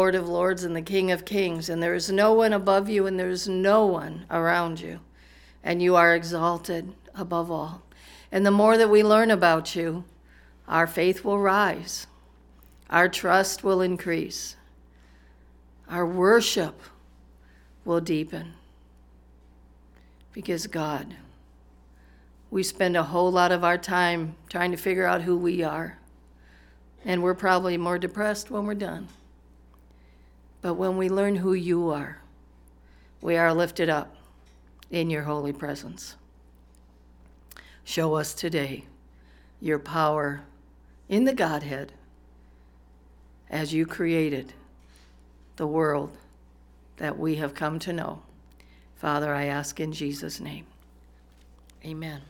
Lord of Lords and the King of Kings, and there is no one above you and there is no one around you, and you are exalted above all. And the more that we learn about you, our faith will rise, our trust will increase, our worship will deepen. Because God, we spend a whole lot of our time trying to figure out who we are, and we're probably more depressed when we're done. But when we learn who you are, we are lifted up in your holy presence. Show us today your power in the Godhead as you created the world that we have come to know. Father, I ask in Jesus' name. Amen.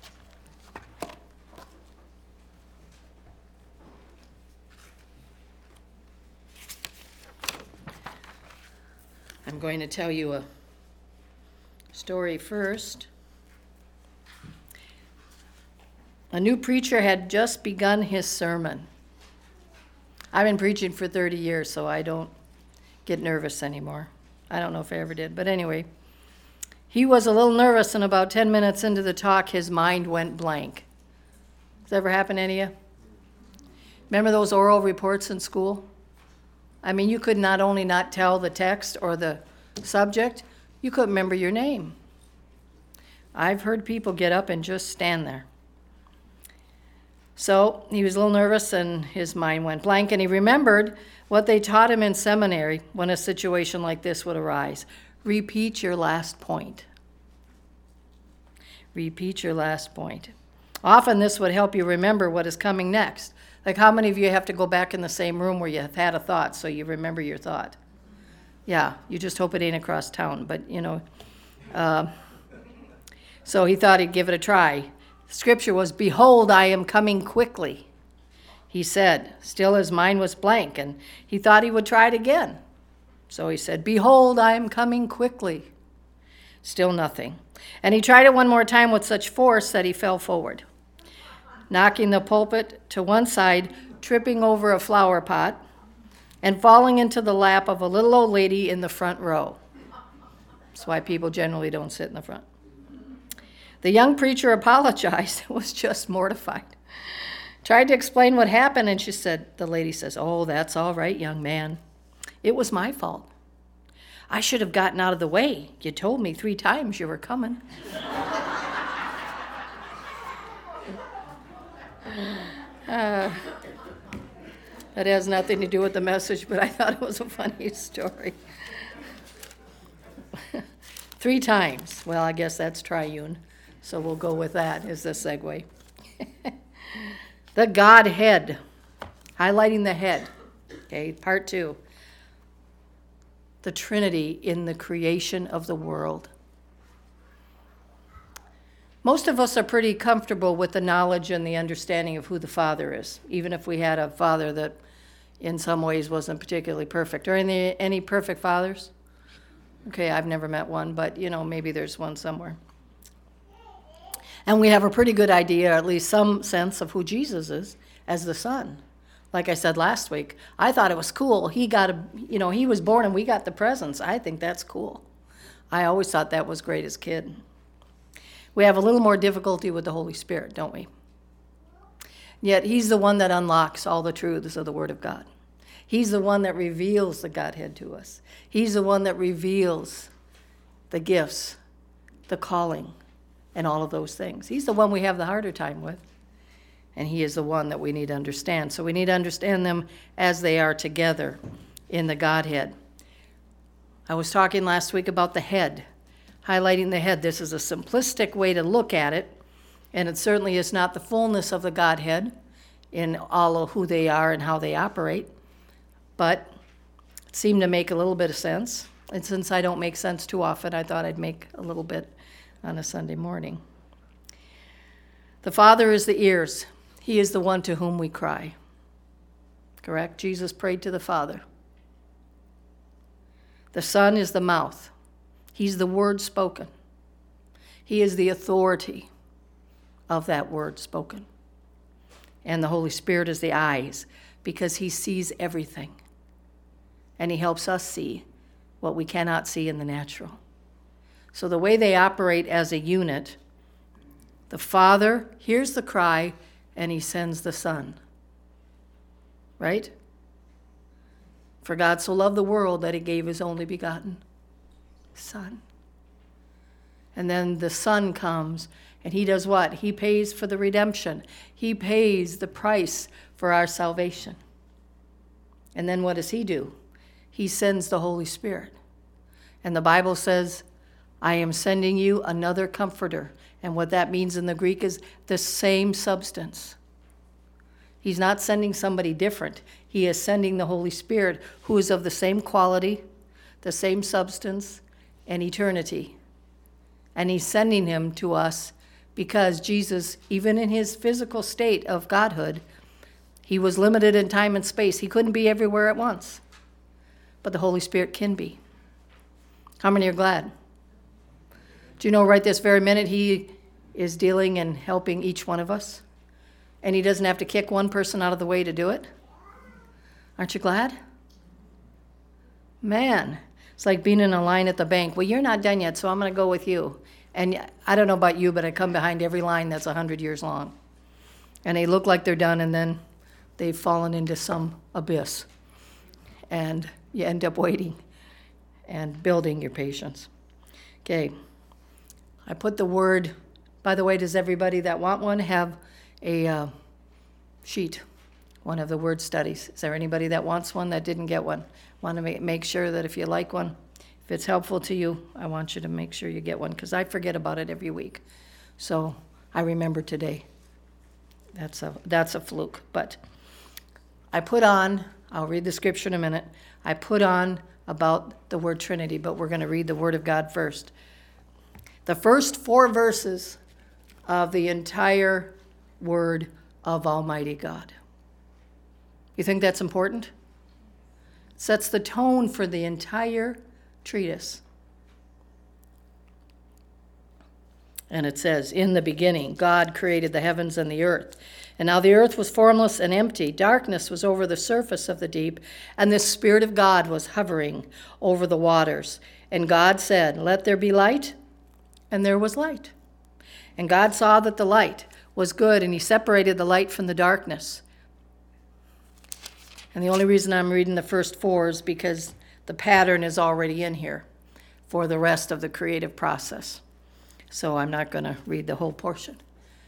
I'm going to tell you a story first. A new preacher had just begun his sermon. I've been preaching for 30 years, so I don't get nervous anymore. I don't know if I ever did, but anyway. He was a little nervous, and about 10 minutes into the talk, his mind went blank. Does that ever happen to any of you? Remember those oral reports in school? I mean, you could not only not tell the text or the subject, you couldn't remember your name. I've heard people get up and just stand there. So he was a little nervous and his mind went blank, and he remembered what they taught him in seminary when a situation like this would arise. Repeat your last point. Repeat your last point. Often this would help you remember what is coming next. Like, how many of you have to go back in the same room where you have had a thought so you remember your thought? Yeah, you just hope it ain't across town, but so he thought he'd give it a try. Scripture was, "Behold, I am coming quickly," he said. Still his mind was blank, and he thought he would try it again. So he said, "Behold, I am coming quickly." Still nothing. And he tried it one more time with such force that he fell forward, knocking the pulpit to one side, tripping over a flower pot, and falling into the lap of a little old lady in the front row. That's why people generally don't sit in the front. The young preacher apologized and was just mortified. Tried to explain what happened, and the lady says, "Oh, that's all right, young man. It was my fault. I should have gotten out of the way. You told me 3 times you were coming." That has nothing to do with the message, but I thought it was a funny story. 3 times. Well, I guess that's triune, so we'll go with that as the segue. The Godhead. Highlighting the head. Okay, part 2. The Trinity in the creation of the world. Most of us are pretty comfortable with the knowledge and the understanding of who the Father is, even if we had a father that in some ways wasn't particularly perfect. Are any perfect fathers? Okay, I've never met one, but maybe there's one somewhere. And we have a pretty good idea, or at least some sense of who Jesus is as the Son. Like I said last week, I thought it was cool. He was born and we got the presents. I think that's cool. I always thought that was great as a kid. We have a little more difficulty with the Holy Spirit, don't we? Yet he's the one that unlocks all the truths of the Word of God. He's the one that reveals the Godhead to us. He's the one that reveals the gifts, the calling, and all of those things. He's the one we have the harder time with. And he is the one that we need to understand. So we need to understand them as they are together in the Godhead. I was talking last week about the head, highlighting the head. This is a simplistic way to look at it, and it certainly is not the fullness of the Godhead in all of who they are and how they operate, but it seemed to make a little bit of sense. And since I don't make sense too often, I thought I'd make a little bit on a Sunday morning. The Father is the ears. He is the one to whom we cry. Correct? Jesus prayed to the Father. The Son is the mouth. He's the word spoken. He is the authority of that word spoken. And the Holy Spirit is the eyes, because he sees everything. and he helps us see what we cannot see in the natural. So the way they operate as a unit, the Father hears the cry and he sends the Son. Right? For God so loved the world that he gave his only begotten Son. And then the Son comes and he does what? He pays for the redemption. He pays the price for our salvation. And then what does he do? He sends the Holy Spirit. And the Bible says, I am sending you another comforter. And what that means in the Greek is the same substance. He's not sending somebody different. He is sending the Holy Spirit, who is of the same quality, the same substance, and eternity. And he's sending him to us because Jesus, even in his physical state of godhood, he was limited in time and space. He couldn't be everywhere at once. But the Holy Spirit can be. How many are glad? Do you know right this very minute he is dealing and helping each one of us? And he doesn't have to kick one person out of the way to do it? Aren't you glad? Man, it's like being in a line at the bank. Well, you're not done yet, so I'm going to go with you. And I don't know about you, but I come behind every line that's 100 years long. And they look like they're done, and then they've fallen into some abyss. And you end up waiting and building your patience. Okay. I put the word, by the way, does everybody that want one have a sheet, one of the word studies? Is there anybody that wants one that didn't get one? Want to make sure that if you like one, if it's helpful to you, I want you to make sure you get one, because I forget about it every week. So I remember today. That's a fluke. But I put on, I'll read the scripture in a minute, I put on about the word Trinity, but we're going to read the Word of God first. The first 4 verses of the entire Word of Almighty God. You think that's important? It sets the tone for the entire treatise. And it says, in the beginning, God created the heavens and the earth. And now the earth was formless and empty. Darkness was over the surface of the deep, and the Spirit of God was hovering over the waters. And God said, let there be light, and there was light. And God saw that the light was good, and he separated the light from the darkness. And the only reason I'm reading the first 4 is because the pattern is already in here for the rest of the creative process. So I'm not going to read the whole portion.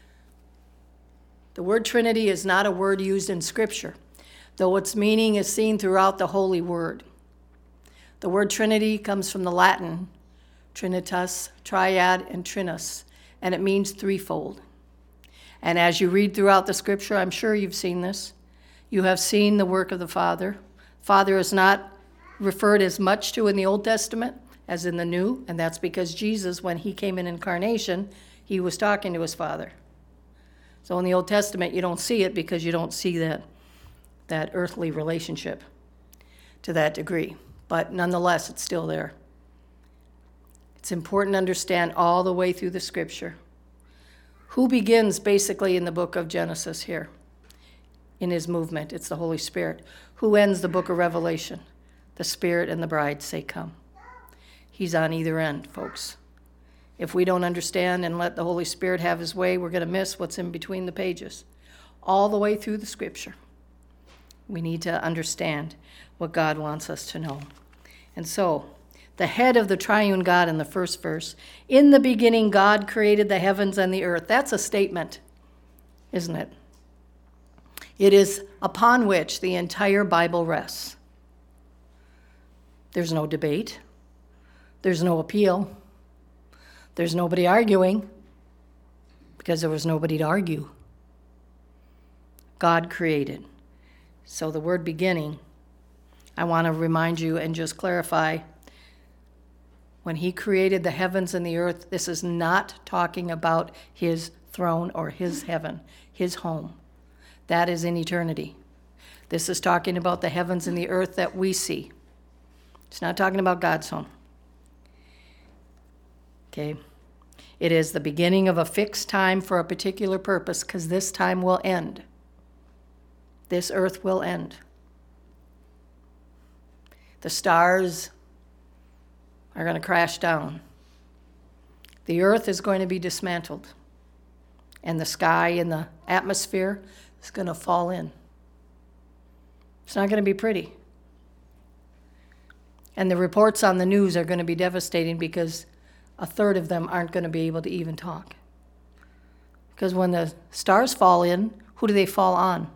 The word Trinity is not a word used in Scripture, though its meaning is seen throughout the Holy Word. The word Trinity comes from the Latin trinitas, triad, and trinus, and it means threefold. And as you read throughout the Scripture, I'm sure you've seen this. You have seen the work of the Father. Father is not referred as much to in the Old Testament as in the New, and that's because Jesus, when he came in incarnation, he was talking to his Father. So in the Old Testament, you don't see it because you don't see that earthly relationship to that degree. But nonetheless, it's still there. It's important to understand all the way through the Scripture. Who begins basically in the book of Genesis here? In his movement, it's the Holy Spirit. Who ends the book of Revelation? The Spirit and the bride say, come. He's on either end, folks. If we don't understand and let the Holy Spirit have his way, we're going to miss what's in between the pages. All the way through the Scripture, we need to understand what God wants us to know. And so, the head of the triune God in the first verse, in the beginning God created the heavens and the earth. That's a statement, isn't it? It is upon which the entire Bible rests. There's no debate. There's no appeal. There's nobody arguing because there was nobody to argue. God created. So the word beginning, I want to remind you and just clarify, when he created the heavens and the earth, this is not talking about his throne or his heaven, his home. That is in eternity. This is talking about the heavens and the earth that we see. It's not talking about God's home. Okay? It is the beginning of a fixed time for a particular purpose, because this time will end. This earth will end. The stars are going to crash down. The earth is going to be dismantled. And the sky and the atmosphere is going to fall in. It's not going to be pretty. And the reports on the news are going to be devastating because a third of them aren't going to be able to even talk. Because when the stars fall in, who do they fall on?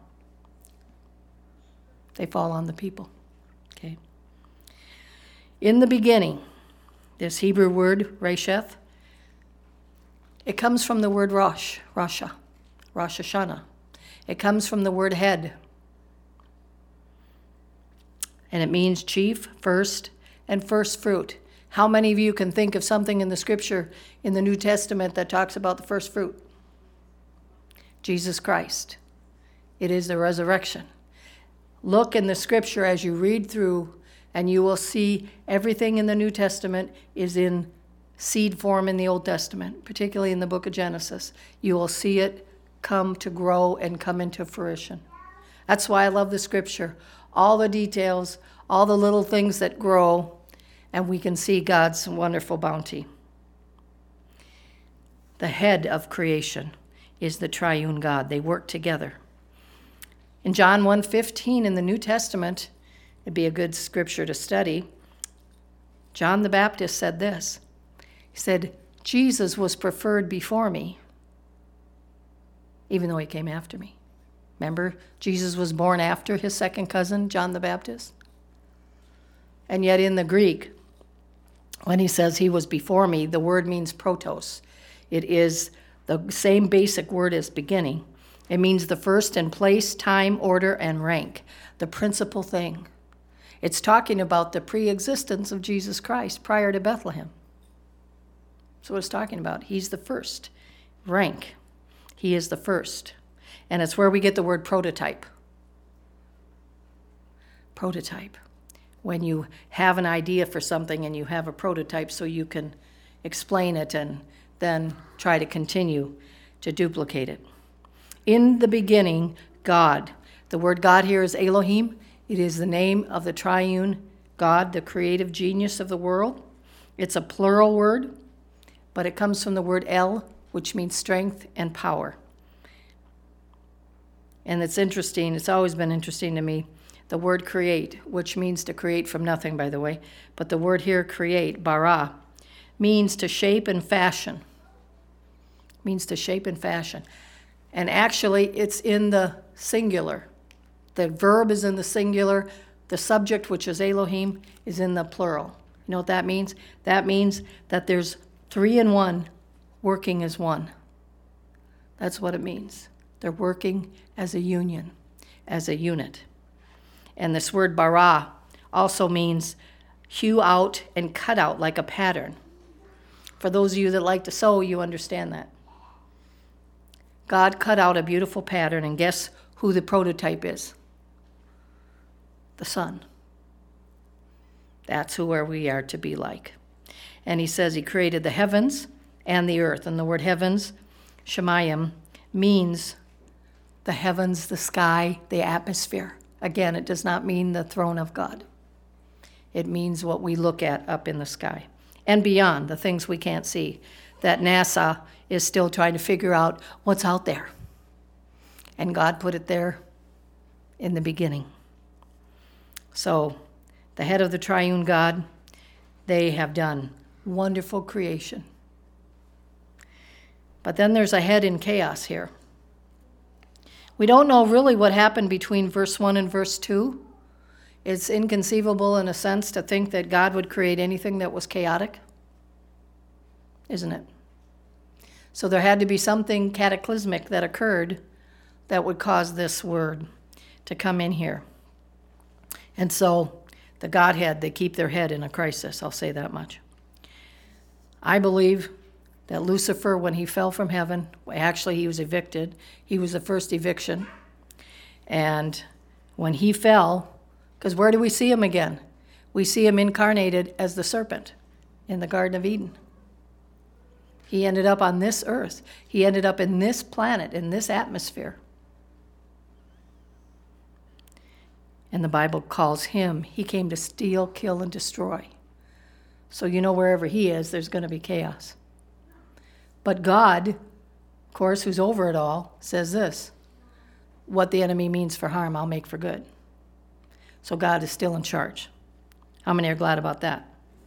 They fall on the people. Okay. In the beginning, this Hebrew word, Resheth, it comes from the word Rosh Hashanah. It comes from the word head. And it means chief, first, and first fruit. How many of you can think of something in the scripture in the New Testament that talks about the first fruit? Jesus Christ. It is the resurrection. Look in the scripture as you read through, and you will see everything in the New Testament is in seed form in the Old Testament, particularly in the book of Genesis. You will see it come to grow and come into fruition. That's why I love the scripture. All the details, all the little things that grow, and we can see God's wonderful bounty. The head of creation is the triune God. They work together. In John 1:15 in the New Testament, it'd be a good scripture to study, John the Baptist said this. He said, Jesus was preferred before me, even though he came after me. Remember, Jesus was born after his second cousin, John the Baptist. And yet in the Greek, when he says he was before me, the word means protos. It is the same basic word as beginning. It means the first in place, time, order, and rank, the principal thing. It's talking about the pre-existence of Jesus Christ prior to Bethlehem. That's what it's talking about. He's the first. Rank. He is the first. And it's where we get the word prototype. Prototype. When you have an idea for something and you have a prototype so you can explain it and then try to continue to duplicate it. In the beginning, God. The word God here is Elohim. It is the name of the triune God, the creative genius of the world. It's a plural word, but it comes from the word El, which means strength and power. And it's interesting, it's always been interesting to me, the word create, which means to create from nothing, by the way, but the word here, create, bara, means to shape and fashion. Means to shape and fashion. And actually, it's in the singular. The verb is in the singular. The subject, which is Elohim, is in the plural. You know what that means? That means that there's three in one working as one. That's what it means. They're working as a union, as a unit. And this word bara also means hew out and cut out like a pattern. For those of you that like to sew, you understand that. God cut out a beautiful pattern, and guess who the prototype is? The Son. That's where we are to be like. And he says he created the heavens and the earth. And the word heavens, Shemayim, means the heavens, the sky, the atmosphere. Again, it does not mean the throne of God. It means what we look at up in the sky and beyond, the things we can't see, that NASA is still trying to figure out what's out there. And God put it there in the beginning. So, the head of the triune God, they have done wonderful creation. But then there's a head in chaos here. We don't know really what happened between verse 1 and verse 2. It's inconceivable in a sense to think that God would create anything that was chaotic, isn't it? So there had to be something cataclysmic that occurred that would cause this word to come in here. And so the Godhead, they keep their head in a crisis, I'll say that much. I believe that Lucifer, when he fell from heaven, actually he was evicted. He was the first eviction. And when he fell, because where do we see him again? We see him incarnated as the serpent in the Garden of Eden. He ended up on this earth. He ended up in this planet, in this atmosphere. And the Bible calls him, he came to steal, kill, and destroy. So you know wherever he is, there's going to be chaos. But God, of course, who's over it all, says this: what the enemy means for harm, I'll make for good. So God is still in charge. How many are glad about that?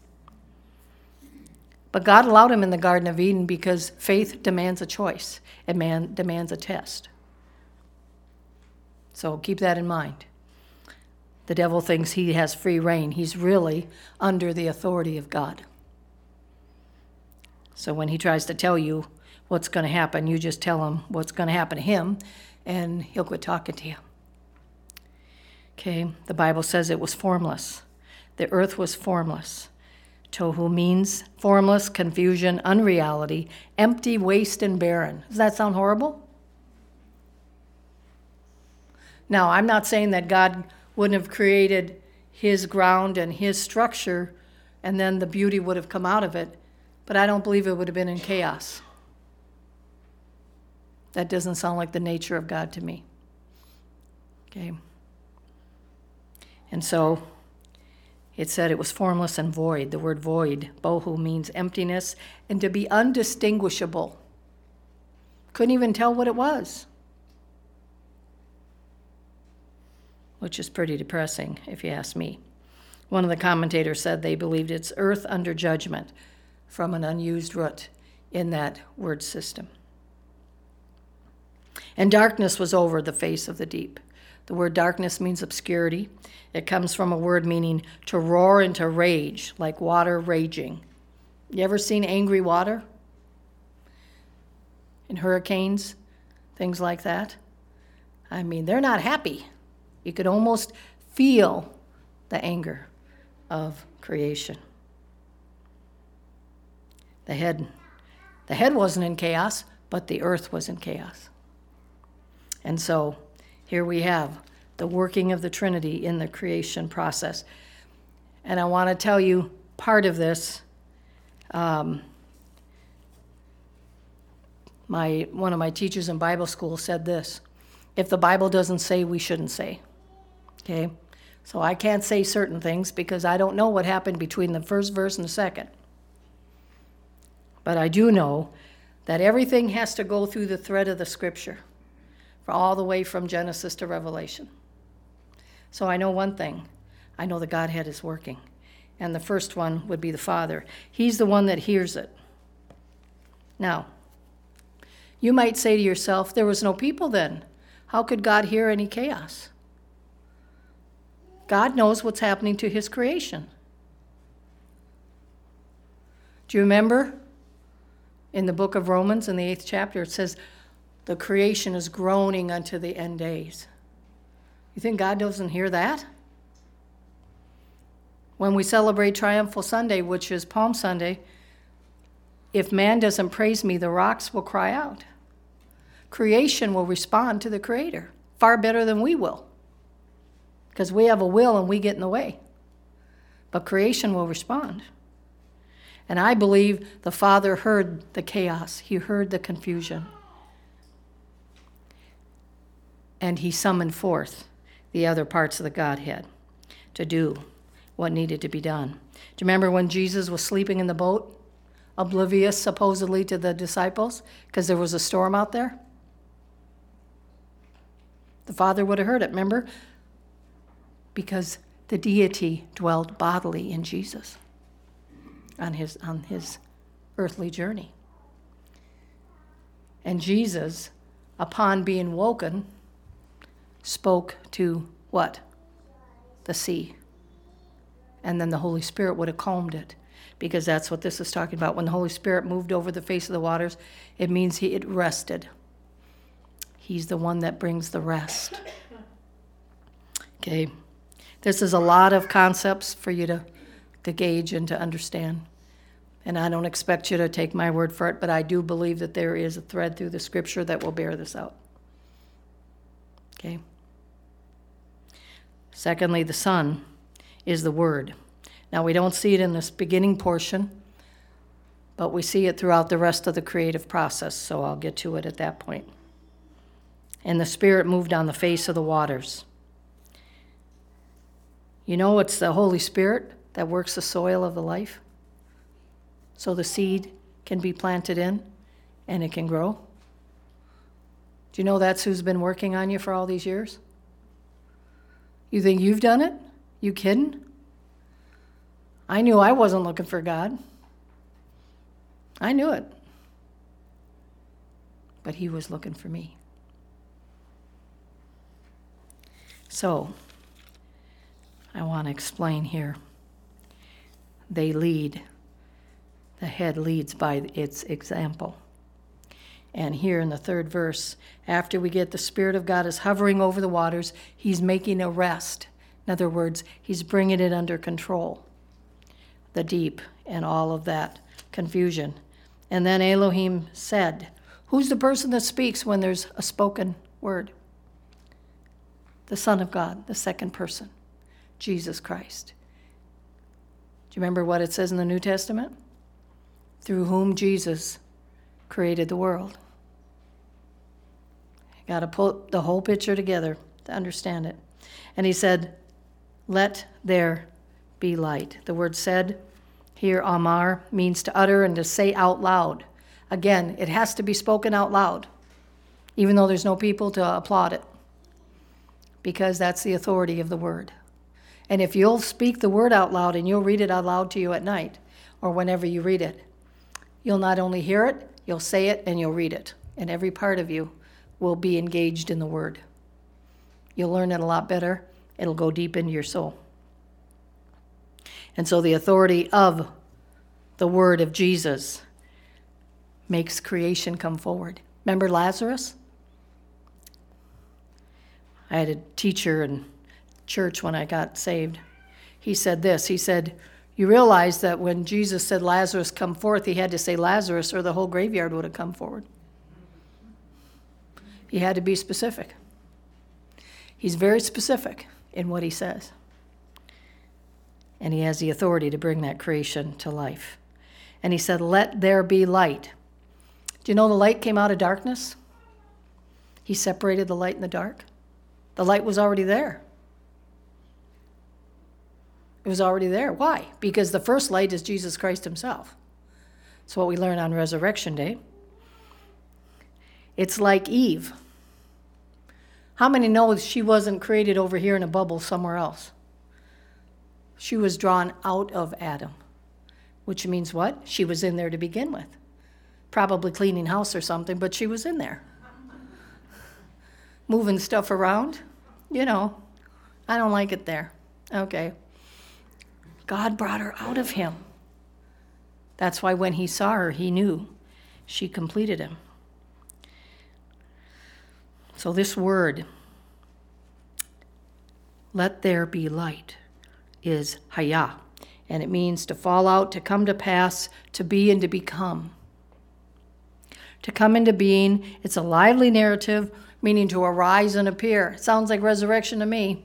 But God allowed him in the Garden of Eden because faith demands a choice, and man demands a test. So keep that in mind. The devil thinks he has free reign. He's really under the authority of God. So when he tries to tell you what's going to happen, you just tell him what's going to happen to him, and he'll quit talking to you. Okay, the Bible says it was formless. The earth was formless. Tohu means formless, confusion, unreality, empty, waste, and barren. Does that sound horrible? Now, I'm not saying that God wouldn't have created his ground and his structure, and then the beauty would have come out of it, but I don't believe it would have been in chaos. That doesn't sound like the nature of God to me. Okay. And so it said it was formless and void. The word void, bohu, means emptiness and to be undistinguishable. Couldn't even tell what it was, which is pretty depressing if you ask me. One of the commentators said they believed it's earth under judgment from an unused root in that word system. And darkness was over the face of the deep. The word darkness means obscurity. It comes from a word meaning to roar and to rage, like water raging. You ever seen angry water? In hurricanes, things like that? I mean, they're not happy. You could almost feel the anger of creation. The head wasn't in chaos, but the earth was in chaos. And so here we have the working of the Trinity in the creation process. And I want to tell you part of this. One of my teachers in Bible school said this: if the Bible doesn't say, we shouldn't say. Okay? So I can't say certain things because I don't know what happened between the first verse and the second. But I do know that everything has to go through the thread of the Scripture, all the way from Genesis to Revelation. So I know one thing. I know the Godhead is working. And the first one would be the Father. He's the one that hears it. Now, you might say to yourself, there was no people then. How could God hear any chaos? God knows what's happening to his creation. Do you remember in the book of Romans in the 8th chapter, it says, the creation is groaning unto the end days. You think God doesn't hear that? When we celebrate Triumphal Sunday, which is Palm Sunday, if man doesn't praise me, the rocks will cry out. Creation will respond to the Creator far better than we will, because we have a will and we get in the way. But creation will respond. And I believe the Father heard the chaos. He heard the confusion. And he summoned forth the other parts of the Godhead to do what needed to be done. Do you remember when Jesus was sleeping in the boat, oblivious supposedly to the disciples, because there was a storm out there? The Father would have heard it, remember? Because the deity dwelled bodily in Jesus on his earthly journey. And Jesus, upon being woken, spoke to what? The sea. And then the Holy Spirit would have calmed it, because that's what this is talking about. When the Holy Spirit moved over the face of the waters, it means it rested. He's the one that brings the rest. Okay. This is a lot of concepts for you to gauge and to understand. And I don't expect you to take my word for it, but I do believe that there is a thread through the Scripture that will bear this out. Okay. Secondly, the Son is the Word. Now, we don't see it in this beginning portion, but we see it throughout the rest of the creative process, so I'll get to it at that point. And the Spirit moved on the face of the waters. You know, it's the Holy Spirit that works the soil of the life so the seed can be planted in and it can grow. Do you know that's who's been working on you for all these years? You think you've done it? You kidding? I knew I wasn't looking for God. I knew it. But he was looking for me. So, I want to explain here. They lead. The head leads by its example. And here in the 3rd verse, after we get the Spirit of God is hovering over the waters, he's making a rest. In other words, he's bringing it under control. The deep and all of that confusion. And then Elohim said, who's the person that speaks when there's a spoken word? The Son of God, the second person, Jesus Christ. Do you remember what it says in the New Testament? Through whom Jesus created the world. Got to put the whole picture together to understand it. And he said, let there be light. The word said here, Amar, means to utter and to say out loud. Again, it has to be spoken out loud, even though there's no people to applaud it, because that's the authority of the word. And if you'll speak the word out loud and you'll read it out loud to you at night or whenever you read it, you'll not only hear it, you'll say it and you'll read it. And every part of you will be engaged in the word. You'll learn it a lot better. It'll go deep into your soul. And so the authority of the word of Jesus makes creation come forward. Remember Lazarus? I had a teacher in church when I got saved. He said this. He said, you realize that when Jesus said Lazarus come forth, he had to say Lazarus or the whole graveyard would have come forward. He had to be specific. He's very specific in what he says. And he has the authority to bring that creation to life. And he said, let there be light. Do you know the light came out of darkness? He separated the light and the dark. The light was already there. It was already there. Why? Because the first light is Jesus Christ himself. It's what we learn on Resurrection Day. It's like Eve. How many know she wasn't created over here in a bubble somewhere else? She was drawn out of Adam, which means what? She was in there to begin with. Probably cleaning house or something, but she was in there. Moving stuff around. You know, I don't like it there. Okay. God brought her out of him. That's why when he saw her, he knew she completed him. So this word, let there be light, is haya, and it means to fall out, to come to pass, to be and to become. To come into being, it's a lively narrative, meaning to arise and appear. It sounds like resurrection to me.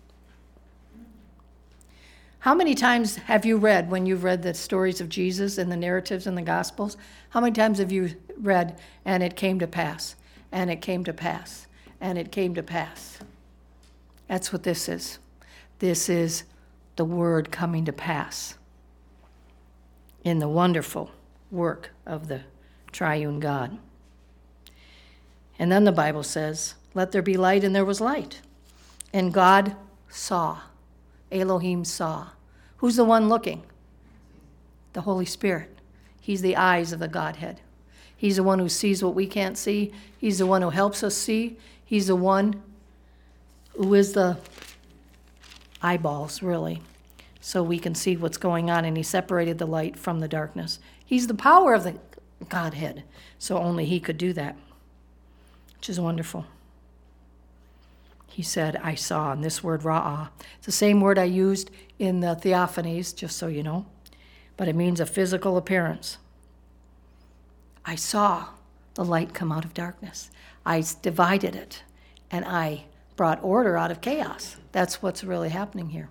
How many times have you read, when you've read the stories of Jesus and the narratives in the Gospels, how many times have you read, and it came to pass, and it came to pass, and it came to pass? That's what this is. This is the word coming to pass in the wonderful work of the triune God. And then the Bible says, let there be light, and there was light. And God saw. Elohim saw. Who's the one looking? The Holy Spirit. He's the eyes of the Godhead. He's the one who sees what we can't see. He's the one who helps us see. He's the one who is the eyeballs, really, so we can see what's going on. And he separated the light from the darkness. He's the power of the Godhead, so only he could do that, which is wonderful. He said, I saw, and this word ra'ah, it's the same word I used in the theophanies, just so you know, but it means a physical appearance. I saw the light come out of darkness. I divided it, and I brought order out of chaos. That's what's really happening here.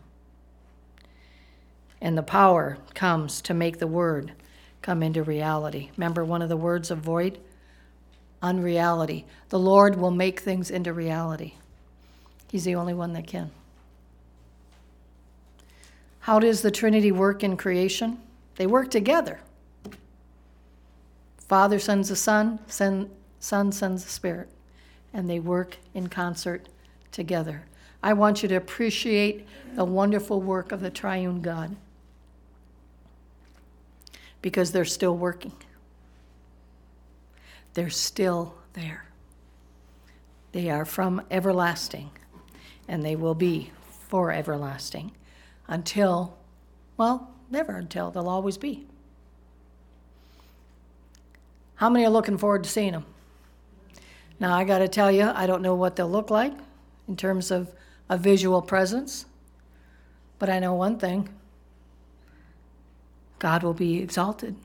And the power comes to make the word come into reality. Remember one of the words of void? Unreality. The Lord will make things into reality. He's the only one that can. How does the Trinity work in creation? They work together. Father sends the Son, Son sends the Spirit, and they work in concert together. I want you to appreciate the wonderful work of the triune God, because they're still working. They're still there. They are from everlasting, and they will be for everlasting until, well, never until, they'll always be. How many are looking forward to seeing them? Now, I got to tell you, I don't know what they'll look like in terms of a visual presence, but I know one thing. God will be exalted,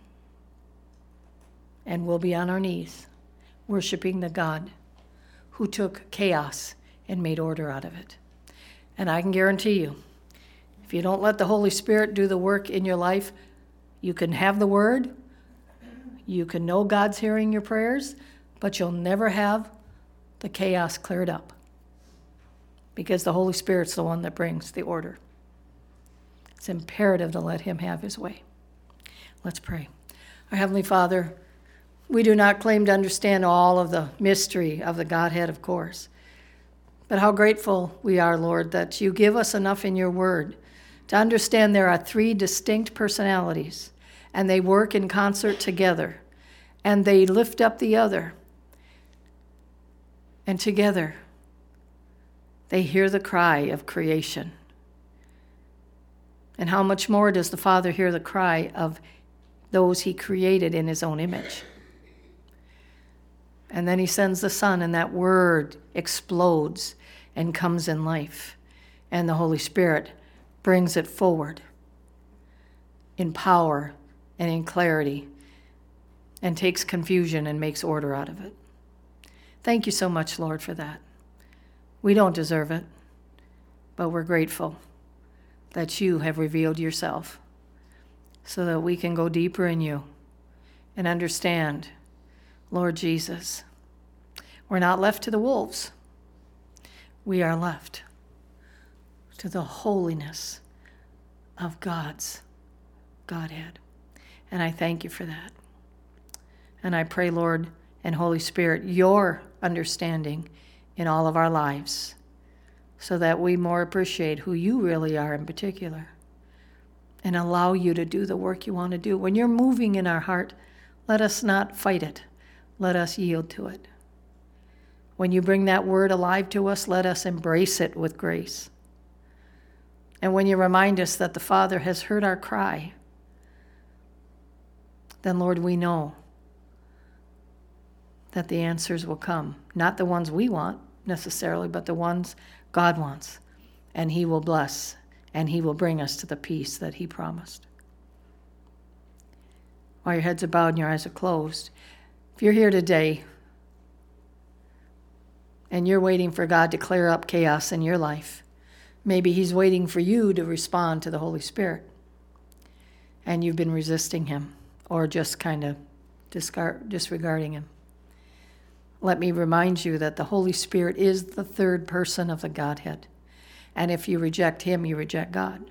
and we'll be on our knees worshiping the God who took chaos and made order out of it. And I can guarantee you, if you don't let the Holy Spirit do the work in your life, you can have the word, you can know God's hearing your prayers, but you'll never have the chaos cleared up, because the Holy Spirit's the one that brings the order. It's imperative to let him have his way. Let's pray. Our Heavenly Father, we do not claim to understand all of the mystery of the Godhead, of course, but how grateful we are, Lord, that you give us enough in your word to understand there are three distinct personalities, and they work in concert together, and they lift up the other, and together they hear the cry of creation. And how much more does the Father hear the cry of those he created in his own image? And then he sends the Son, and that word explodes and comes in life. And the Holy Spirit brings it forward in power and in clarity, and takes confusion and makes order out of it. Thank you so much, Lord, for that. We don't deserve it, but we're grateful that you have revealed yourself so that we can go deeper in you and understand, Lord Jesus, we're not left to the wolves. We are left to the holiness of God's Godhead. And I thank you for that. And I pray, Lord and Holy Spirit, your understanding in all of our lives, so that we more appreciate who you really are in particular, and allow you to do the work you want to do. When you're moving in our heart, let us not fight it. Let us yield to it. When you bring that word alive to us, let us embrace it with grace. And when you remind us that the Father has heard our cry, then, Lord, we know that the answers will come. Not the ones we want necessarily, but the ones God wants. And he will bless, and he will bring us to the peace that he promised. While your heads are bowed and your eyes are closed, if you're here today and you're waiting for God to clear up chaos in your life, maybe he's waiting for you to respond to the Holy Spirit, and you've been resisting him or just kind of disregarding him. Let me remind you that the Holy Spirit is the third person of the Godhead. And if you reject him, you reject God.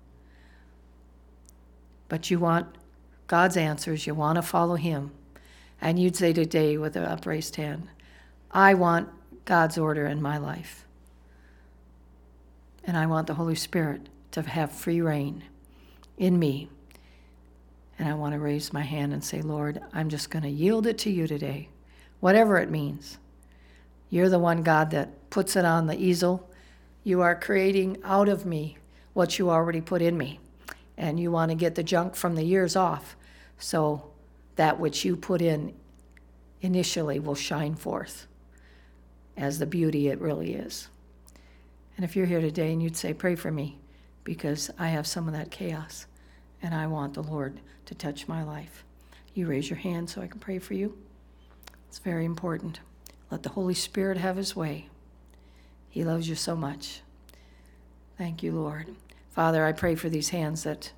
But you want God's answers. You want to follow him. And you'd say today with an upraised hand, I want God's order in my life. And I want the Holy Spirit to have free reign in me. And I want to raise my hand and say, Lord, I'm just going to yield it to you today. Whatever it means. You're the one, God, that puts it on the easel. You are creating out of me what you already put in me. And you want to get the junk from the years off, so that which you put in initially will shine forth as the beauty it really is. And if you're here today and you'd say, pray for me, because I have some of that chaos, and I want the Lord to touch my life. You raise your hand so I can pray for you. It's very important. Let the Holy Spirit have his way. He loves you so much. Thank you, Lord. Father, I pray for these hands that,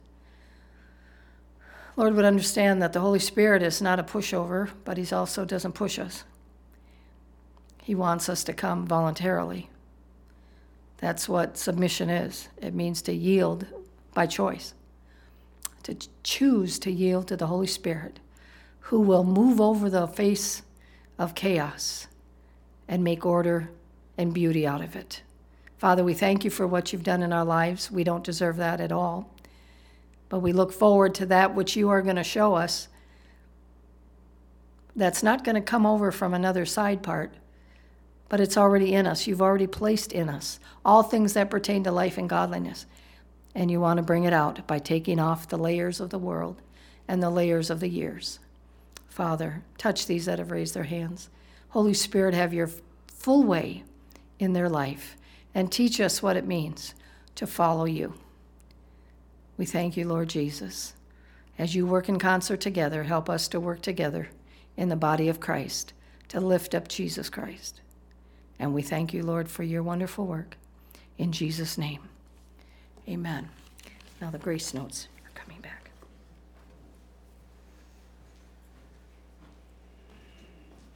Lord, would understand that the Holy Spirit is not a pushover, but he also doesn't push us. He wants us to come voluntarily. That's what submission is. It means to yield by choice, to choose to yield to the Holy Spirit, who will move over the face of chaos and make order and beauty out of it. Father, we thank you for what you've done in our lives. We don't deserve that at all. But we look forward to that which you are going to show us that's not going to come over from another side part, but it's already in us. You've already placed in us all things that pertain to life and godliness. And you want to bring it out by taking off the layers of the world and the layers of the years. Father, touch these that have raised their hands. Holy Spirit, have your full way in their life and teach us what it means to follow you. We thank you, Lord Jesus. As you work in concert together, help us to work together in the body of Christ to lift up Jesus Christ. And we thank you, Lord, for your wonderful work. In Jesus' name, amen. Now the grace notes are coming back.